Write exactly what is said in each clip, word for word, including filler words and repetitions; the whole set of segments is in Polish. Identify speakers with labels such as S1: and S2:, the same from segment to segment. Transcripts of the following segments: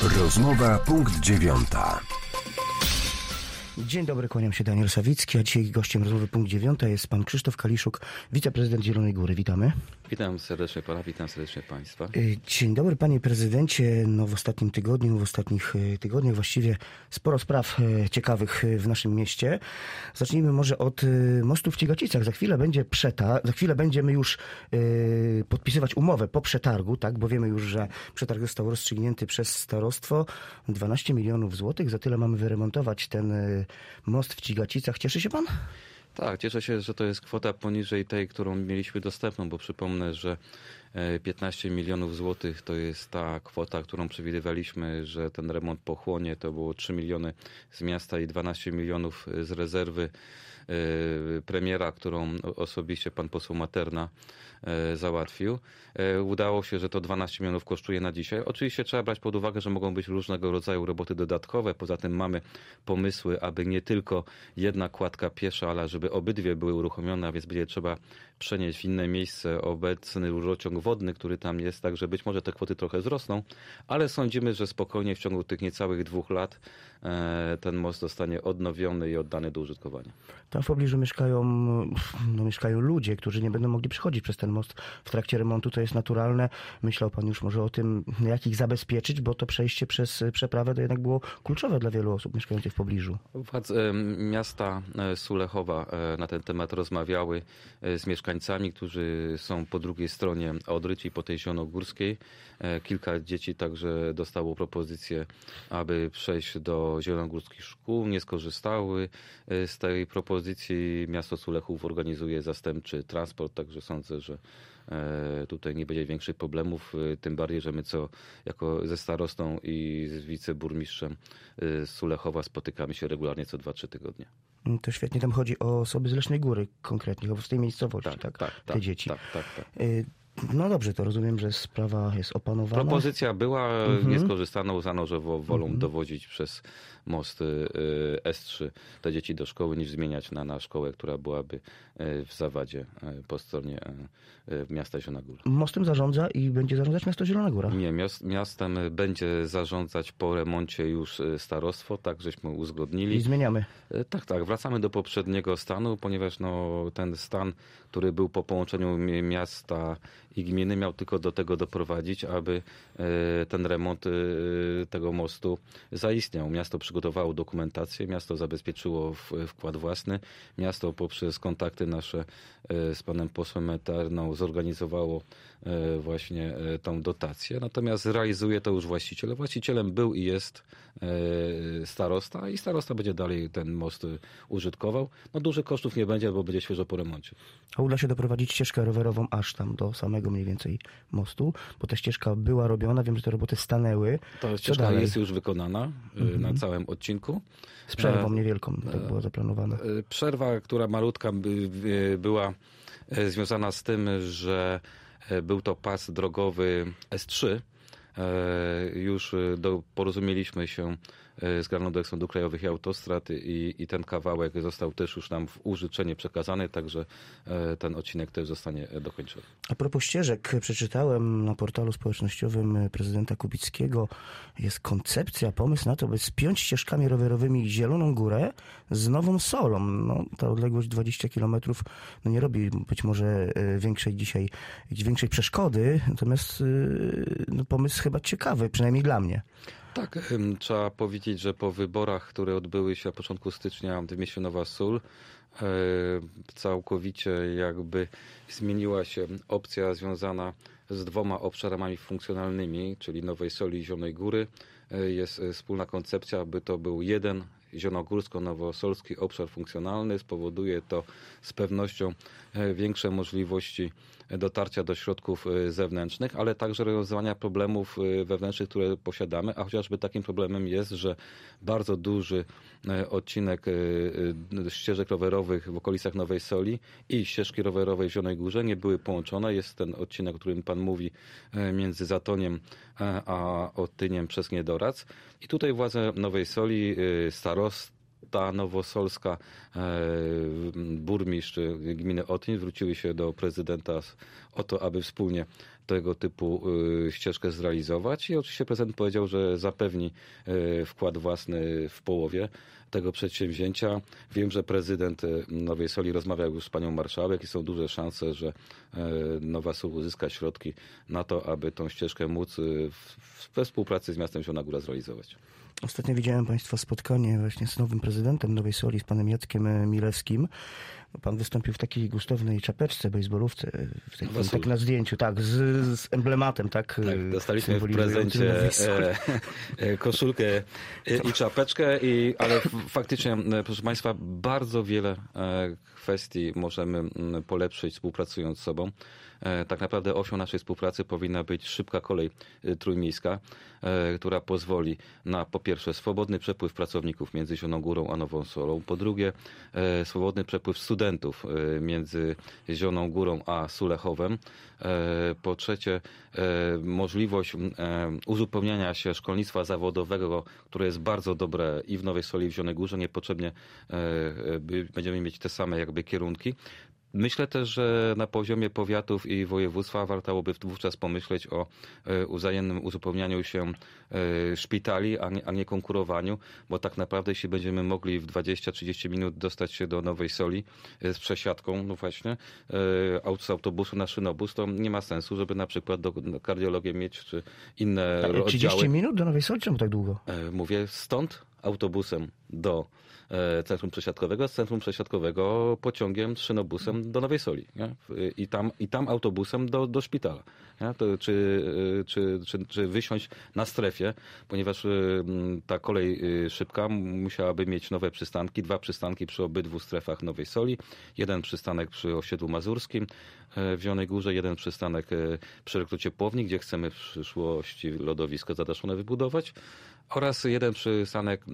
S1: Rozmowa punkt dziewiąta.
S2: Dzień dobry, kłaniam się, Daniel Sawicki, a dzisiaj gościem rozmowy punkt dziewiąta jest pan Krzysztof Kaliszuk, wiceprezydent Zielonej Góry. Witamy.
S3: Witam serdecznie pana, witam serdecznie państwa.
S2: Dzień dobry, panie prezydencie. No, w ostatnim tygodniu, w ostatnich tygodniach właściwie sporo spraw ciekawych w naszym mieście. Zacznijmy może od mostu w Cigacicach. Za chwilę będzie przetarg, za chwilę będziemy już y, podpisywać umowę po przetargu, tak, bo wiemy już, że przetarg został rozstrzygnięty przez starostwo. dwanaście milionów złotych, za tyle mamy wyremontować ten y, most w Cigacicach. Cieszy się pan?
S3: Tak, cieszę się, że to jest kwota poniżej tej, którą mieliśmy dostępną, bo przypomnę, że piętnaście milionów złotych to jest ta kwota, którą przewidywaliśmy, że ten remont pochłonie. To było trzy miliony z miasta i dwanaście milionów z rezerwy premiera, którą osobiście pan poseł Materna załatwił. Udało się, że to dwanaście milionów kosztuje na dzisiaj. Oczywiście trzeba brać pod uwagę, że mogą być różnego rodzaju roboty dodatkowe. Poza tym mamy pomysły, aby nie tylko jedna kładka piesza, ale żeby obydwie były uruchomione, a więc będzie trzeba przenieść w inne miejsce obecny rurociąg wodny, który tam jest, także być może te kwoty trochę wzrosną, ale sądzimy, że spokojnie w ciągu tych niecałych dwóch lat ten most zostanie odnowiony i oddany do użytkowania.
S2: Tam w pobliżu mieszkają, no, mieszkają ludzie, którzy nie będą mogli przechodzić przez ten most w trakcie remontu. To jest naturalne. Myślał pan już może o tym, jak ich zabezpieczyć, bo to przejście przez przeprawę to jednak było kluczowe dla wielu osób mieszkających w pobliżu.
S3: Władze miasta Sulechowa na ten temat rozmawiały z mieszkańcami, którzy są po drugiej stronie Odry, czyli po tej zielonogórskiej. Kilka dzieci także dostało propozycję, aby przejść do zielonogórskich szkół. Nie skorzystały z tej propozycji. Miasto Sulechów organizuje zastępczy transport, także sądzę, że tutaj nie będzie większych problemów, tym bardziej, że my co jako ze starostą i z wiceburmistrzem z Sulechowa spotykamy się regularnie co dwa trzy tygodnie.
S2: To świetnie, tam chodzi o osoby z Leśnej Góry konkretnie, z tej miejscowości, tak?
S3: Tak, tak,
S2: Te
S3: tak,
S2: dzieci.
S3: Tak, tak, tak.
S2: No dobrze, to rozumiem, że sprawa jest opanowana.
S3: Propozycja była,
S2: Mhm.
S3: nie skorzystano, uznano, że wolą
S2: Mhm.
S3: dowozić przez most S trzy te dzieci do szkoły, niż zmieniać na, na szkołę, która byłaby w Zawadzie po stronie miasta Zielona Góra.
S2: Mostem zarządza i będzie zarządzać miasto Zielona Góra.
S3: Nie, miastem będzie zarządzać po remoncie już starostwo, tak żeśmy uzgodnili.
S2: I zmieniamy.
S3: Tak, tak, wracamy do poprzedniego stanu, ponieważ no, ten stan, który był po połączeniu miasta i gminy, miał tylko do tego doprowadzić, aby ten remont tego mostu zaistniał. Miasto przygotowało dokumentację, miasto zabezpieczyło wkład własny, miasto poprzez kontakty nasze z panem posłem Materną zorganizowało właśnie tą dotację, natomiast realizuje to już właściciel. Właścicielem był i jest starosta i starosta będzie dalej ten most użytkował. No dużych kosztów nie będzie, bo będzie świeżo po remoncie.
S2: A uda się doprowadzić ścieżkę rowerową aż tam do samego mniej więcej mostu, bo ta ścieżka była robiona, wiem, że te roboty stanęły.
S3: Ta ścieżka jest już wykonana mhm. na całym odcinku.
S2: Z przerwą niewielką, tak było zaplanowane.
S3: Przerwa, która malutka była związana z tym, że był to pas drogowy S trzy. Już do, porozumieliśmy się z Generalną Dyrekcją Dróg Krajowych i Autostrad i, i ten kawałek został też już nam w użyczenie przekazany, także ten odcinek też zostanie dokończony.
S2: A propos ścieżek, przeczytałem na portalu społecznościowym prezydenta Kubickiego, jest koncepcja, pomysł na to, by spiąć ścieżkami rowerowymi Zieloną Górę z Nową Solą. No, ta odległość dwadzieścia kilometrów no nie robi być może większej dzisiaj, większej przeszkody, natomiast no, pomysł chyba ciekawy, przynajmniej dla mnie.
S3: Tak, trzeba powiedzieć, że po wyborach, które odbyły się na początku stycznia w mieście Nowa Sól, całkowicie jakby zmieniła się opcja związana z dwoma obszarami funkcjonalnymi, czyli Nowej Soli i Zielonej Góry. Jest wspólna koncepcja, aby to był jeden zielonogórsko-nowosolski obszar funkcjonalny. Spowoduje to z pewnością większe możliwości dotarcia do środków zewnętrznych, ale także rozwiązywania problemów wewnętrznych, które posiadamy, a chociażby takim problemem jest, że bardzo duży odcinek ścieżek rowerowych w okolicach Nowej Soli i ścieżki rowerowej w Zielonej Górze nie były połączone. Jest ten odcinek, o którym pan mówi, między Zatoniem a Otyniem przez Niedorac. I tutaj władze Nowej Soli, starost, ta nowosolska burmistrz gminy Otyń zwróciły się do prezydenta o to, aby wspólnie tego typu ścieżkę zrealizować i oczywiście prezydent powiedział, że zapewni wkład własny w połowie tego przedsięwzięcia. Wiem, że prezydent Nowej Soli rozmawiał już z panią marszałek i są duże szanse, że Nowa Sól uzyska środki na to, aby tą ścieżkę móc we współpracy z miastem Zielona Góra zrealizować.
S2: Ostatnio widziałem państwa spotkanie właśnie z nowym prezydentem Nowej Soli, z panem Jackiem Milewskim. Pan wystąpił w takiej gustownej czapeczce, bejsbolówce, w takim, tak na zdjęciu, tak, z, z emblematem, tak.
S3: Tak, dostaliśmy w prezencie e, e, koszulkę i czapeczkę, i, ale faktycznie, proszę państwa, bardzo wiele kwestii możemy polepszyć współpracując z sobą. Tak naprawdę osią naszej współpracy powinna być szybka kolej trójmiejska, która pozwoli na, po pierwsze, swobodny przepływ pracowników między Zieloną Górą a Nową Solą, po drugie, swobodny przepływ studentów między Zieloną Górą a Sulechowem, po trzecie, możliwość uzupełniania się szkolnictwa zawodowego, które jest bardzo dobre i w Nowej Soli, i w Zielonej Górze, niepotrzebnie będziemy mieć te same jakby kierunki. Myślę też, że na poziomie powiatów i województwa warto by wówczas pomyśleć o wzajemnym uzupełnianiu się szpitali, a nie, a nie konkurowaniu, bo tak naprawdę jeśli będziemy mogli w dwadzieścia trzydzieści minut dostać się do Nowej Soli z przesiadką, no właśnie, z autobusu na szynobus, to nie ma sensu, żeby na przykład do, do kardiologię mieć, czy inne
S2: Ale
S3: oddziały.
S2: trzydzieści minut do Nowej Soli? Czemu tak długo?
S3: Mówię stąd autobusem do centrum przesiadkowego, z centrum przesiadkowego pociągiem, szynobusem do Nowej Soli. Nie? I, tam, I tam autobusem do, do szpitala. Nie? To czy, czy, czy, czy wysiąść na strefie, ponieważ ta kolej szybka musiałaby mieć nowe przystanki, dwa przystanki przy obydwu strefach Nowej Soli, jeden przystanek przy osiedlu mazurskim w Zielonej Górze, jeden przystanek przy rekrucie Płowni, gdzie chcemy w przyszłości lodowisko zadaszone wybudować, oraz jeden przystanek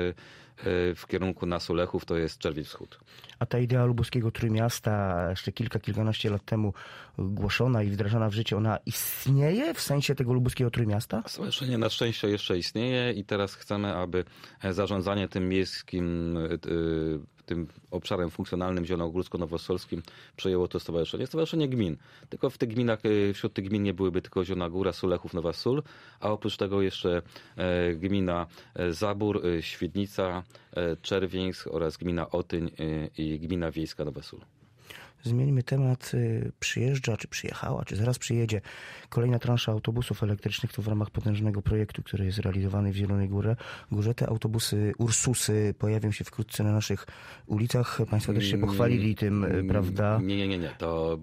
S3: w kierunku na Sulechów, to jest Czerwiec Wschód.
S2: A ta idea lubuskiego Trójmiasta, jeszcze kilka, kilkanaście lat temu głoszona i wdrażana w życie, ona istnieje w sensie tego lubuskiego Trójmiasta?
S3: Stowarzyszenie na szczęście jeszcze istnieje i teraz chcemy, aby zarządzanie tym miejskim, tym obszarem funkcjonalnym zielonogórsko-nowosolskim przejęło to stowarzyszenie. Stowarzyszenie gmin. Tylko w tych gminach, wśród tych gmin nie byłyby tylko Zielona Góra, Sulechów, Nowa Sól, a oprócz tego jeszcze gmina Zabór, Świdnica, Czerwińsk oraz gmina Otyń i gmina wiejska Nowa Sól.
S2: Zmieńmy temat. Przyjeżdża, czy przyjechała, czy zaraz przyjedzie kolejna transza autobusów elektrycznych. To w ramach potężnego projektu, który jest realizowany w Zielonej Górze. Górze te autobusy Ursusy pojawią się wkrótce na naszych ulicach. Państwo też się pochwalili tym, prawda?
S3: Nie, nie, nie, nie. To...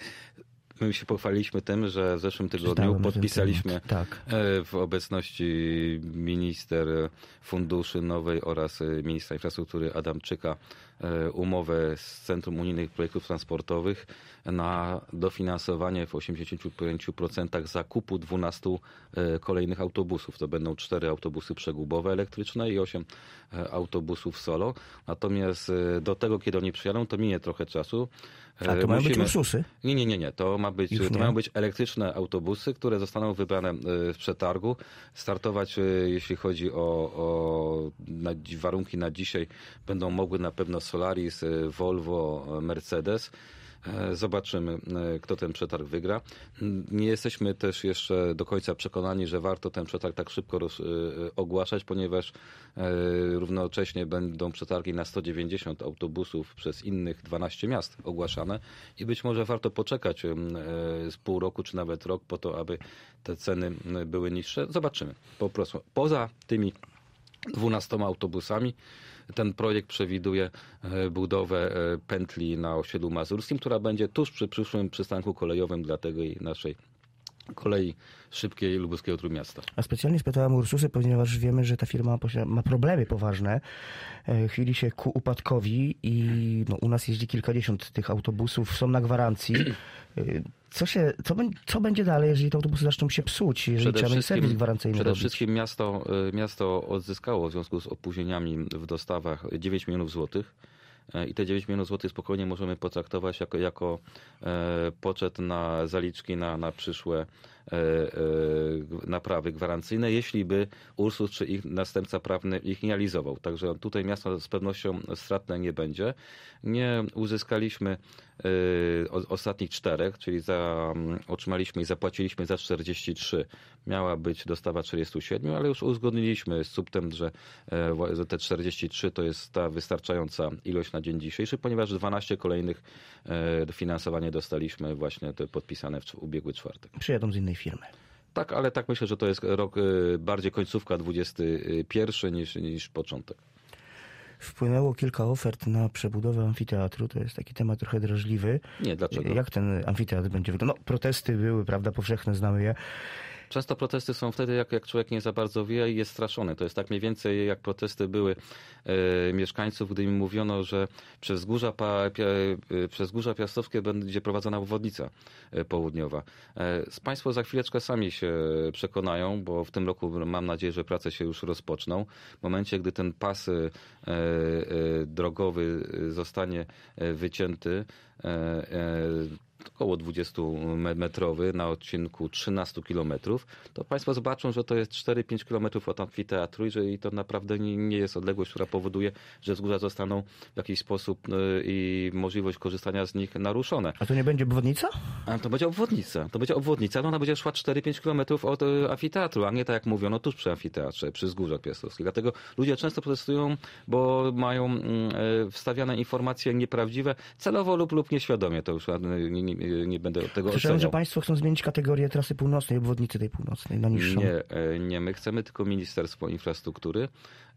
S3: My się pochwaliliśmy tym, że w zeszłym tygodniu podpisaliśmy
S2: tak.
S3: w obecności minister funduszy nowej oraz ministra infrastruktury Adamczyka umowę z Centrum Unijnych Projektów Transportowych na dofinansowanie w osiemdziesięciu pięciu procentach zakupu dwunastu kolejnych autobusów. To będą cztery autobusy przegubowe elektryczne i osiem autobusów solo. Natomiast do tego, kiedy oni przyjadą, to minie trochę czasu.
S2: A to mają Musimy... być Ursusy?
S3: Nie, nie, nie, nie. To, ma być, to mają być elektryczne autobusy, które zostaną wybrane w przetargu. Startować, jeśli chodzi o, o na, warunki na dzisiaj, będą mogły na pewno Solaris, Volvo, Mercedes. Zobaczymy, kto ten przetarg wygra. Nie jesteśmy też jeszcze do końca przekonani, że warto ten przetarg tak szybko roz, ogłaszać, ponieważ równocześnie będą przetargi na sto dziewięćdziesiąt autobusów przez innych dwanaście miast ogłaszane i być może warto poczekać z pół roku czy nawet rok po to, aby te ceny były niższe. Zobaczymy. Po prostu poza tymi dwunastoma autobusami ten projekt przewiduje budowę pętli na osiedlu mazurskim, która będzie tuż przy przyszłym przystanku kolejowym dla tej naszej kolei szybkiej lubuskiego Trójmiasta.
S2: A specjalnie spytałem Ursusy, ponieważ wiemy, że ta firma ma problemy poważne. Chyli się ku upadkowi i no, u nas jeździ kilkadziesiąt tych autobusów, są na gwarancji. Co, się, co, co będzie dalej, jeżeli te autobusy zaczną się psuć, jeżeli
S3: przede
S2: trzeba mieć serwis gwarancyjny
S3: Przede
S2: robić?
S3: wszystkim miasto, miasto odzyskało w związku z opóźnieniami w dostawach dziewięć milionów złotych. I te dziewięć milionów złotych spokojnie możemy potraktować jako, jako e, poczet na zaliczki na, na przyszłe e, naprawy gwarancyjne, jeśli by Ursus czy ich następca prawny ich nie realizował. Także tutaj miasto z pewnością stratne nie będzie. Nie uzyskaliśmy y, o, ostatnich czterech, czyli za, otrzymaliśmy i zapłaciliśmy za czterdzieści trzy. Miała być dostawa czterdzieści siedem, ale już uzgodniliśmy z subtem, że, y, że te czterdzieści trzy to jest ta wystarczająca ilość na dzień dzisiejszy, ponieważ dwanaście kolejnych y, dofinansowanie dostaliśmy właśnie te podpisane w ubiegły czwartek.
S2: Przyjadą z innej firmy.
S3: Tak, ale tak myślę, że to jest rok y, bardziej końcówka dwudziesty pierwszy niż, niż początek.
S2: Wpłynęło kilka ofert na przebudowę amfiteatru. To jest taki temat trochę drażliwy.
S3: Nie, dlaczego?
S2: Jak ten amfiteatr będzie wyglądał? No, protesty były, prawda, powszechne, znamy je.
S3: Często protesty są wtedy, jak, jak człowiek nie za bardzo wie i jest straszony. To jest tak mniej więcej, jak protesty były e, mieszkańców, gdy im mówiono, że przez Wzgórza, pa, pia, e, przez Wzgórza Piastowskie będzie prowadzona obwodnica e, południowa. E, Państwo za chwileczkę sami się przekonają, bo w tym roku mam nadzieję, że prace się już rozpoczną. W momencie, gdy ten pas e, e, drogowy zostanie wycięty, e, e, około dwudziestometrowy na odcinku trzynaście kilometrów, to Państwo zobaczą, że to jest cztery pięć kilometrów od amfiteatru i że i to naprawdę nie, nie jest odległość, która powoduje, że wzgórza zostaną w jakiś sposób y, i możliwość korzystania z nich naruszone.
S2: A to nie będzie obwodnica?
S3: A to będzie obwodnica. To będzie obwodnica, no ona będzie szła cztery pięć kilometrów od y, amfiteatru, a nie tak jak mówiono tuż przy amfiteatrze, przy Wzgórzach Piastowskich. Dlatego ludzie często protestują, bo mają y, wstawiane informacje nieprawdziwe, celowo lub, lub nieświadomie. To już nie, nie, nie będę od tego
S2: Słyszałem,
S3: oceniał.
S2: że Państwo chcą zmienić kategorię trasy północnej, obwodnicy tej północnej na niższą.
S3: Nie, nie, my chcemy, tylko Ministerstwo Infrastruktury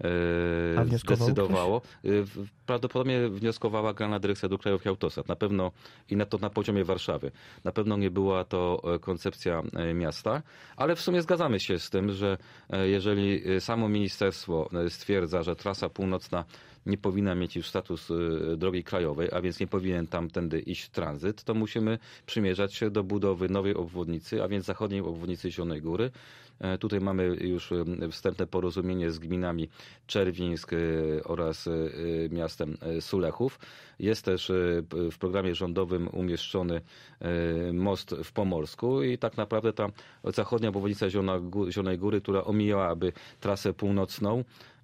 S2: A
S3: e,
S2: wnioskował
S3: zdecydowało. E, Prawdopodobnie wnioskowała Generalna Dyrekcja Dróg Krajowych i Autostrad. Na pewno i na to na poziomie Warszawy. Na pewno nie była to koncepcja miasta, ale w sumie zgadzamy się z tym, że jeżeli samo ministerstwo stwierdza, że trasa północna nie powinna mieć już status drogi krajowej, a więc nie powinien tamtędy iść tranzyt, to musimy przymierzać się do budowy nowej obwodnicy, a więc zachodniej obwodnicy Zielonej Góry. Tutaj mamy już wstępne porozumienie z gminami Czerwińsk oraz miastem Sulechów. Jest też w programie rządowym umieszczony most w Pomorsku i tak naprawdę ta zachodnia obwodnica Zielonej Góry, która omijałaby trasę północną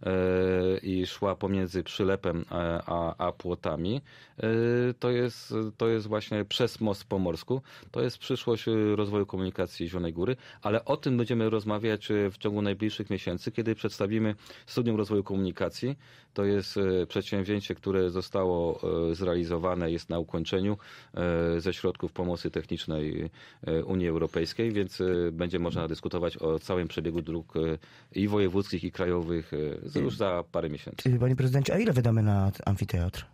S3: i szła pomiędzy Przylepem a, a Płotami, to jest, to jest właśnie przez most w Pomorsku. To jest przyszłość rozwoju komunikacji Zielonej Góry, ale o tym będziemy rozmawiać w ciągu najbliższych miesięcy, kiedy przedstawimy Studium Rozwoju Komunikacji. To jest przedsięwzięcie, które zostało zrealizowane, jest na ukończeniu ze środków pomocy technicznej Unii Europejskiej, więc będzie można dyskutować o całym przebiegu dróg i wojewódzkich, i krajowych już za parę miesięcy.
S2: Panie prezydencie, a ile wydamy na amfiteatr?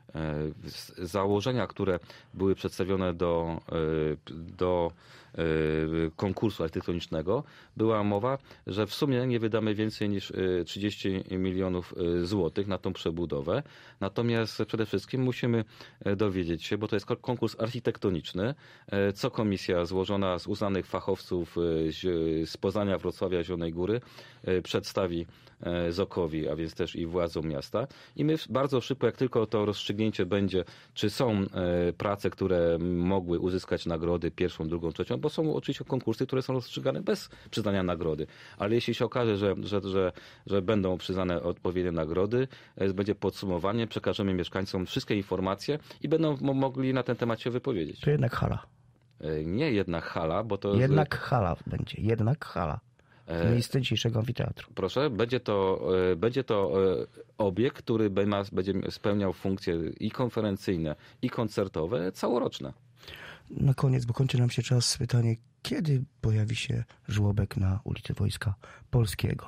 S3: Założenia, które były przedstawione do, do konkursu architektonicznego, była mowa, że w sumie nie wydamy więcej niż trzydzieści milionów złotych na tą przebudowę. Natomiast przede wszystkim musimy dowiedzieć się, bo to jest konkurs architektoniczny, co komisja złożona z uznanych fachowców z Poznania, Wrocławia, Zielonej Góry przedstawi Zokowi, a więc też i władzom miasta. I my bardzo szybko, jak tylko to rozstrzygnięcie będzie, czy są prace, które mogły uzyskać nagrody pierwszą, drugą, trzecią, bo są oczywiście konkursy, które są rozstrzygane bez przyznania nagrody. Ale jeśli się okaże, że, że, że, że będą przyznane odpowiednie nagrody, będzie podsumowanie, przekażemy mieszkańcom wszystkie informacje i będą mogli na ten temat się wypowiedzieć.
S2: To jednak hala.
S3: Nie jednak hala, bo to...
S2: Jednak hala będzie, jednak hala. W miejsce dzisiejszego amfiteatru.
S3: Proszę, będzie to, będzie to obiekt, który będzie spełniał funkcje i konferencyjne, i koncertowe, całoroczne.
S2: Na koniec, bo kończy nam się czas, pytanie, kiedy pojawi się żłobek na ulicy Wojska Polskiego?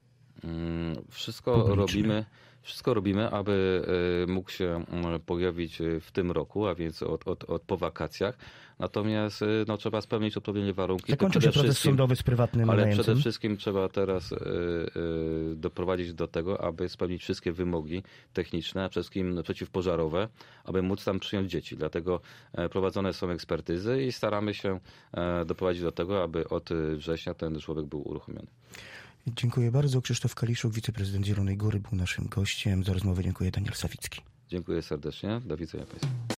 S3: Wszystko
S2: Publiczny.
S3: robimy, wszystko robimy, aby mógł się pojawić w tym roku, a więc od, od, od po wakacjach. Natomiast no, trzeba spełnić odpowiednie warunki.
S2: Zakończy się proces sądowy z prywatnym
S3: Ale
S2: najemcą.
S3: przede wszystkim trzeba teraz y, y, doprowadzić do tego, aby spełnić wszystkie wymogi techniczne, a przede wszystkim przeciwpożarowe, aby móc tam przyjąć dzieci. Dlatego prowadzone są ekspertyzy i staramy się doprowadzić do tego, aby od września ten żłobek był uruchomiony.
S2: Dziękuję bardzo. Krzysztof Kaliszuk, wiceprezydent Zielonej Góry, był naszym gościem. Za rozmowę dziękuję. Daniel Sawicki.
S3: Dziękuję serdecznie. Do widzenia Państwu.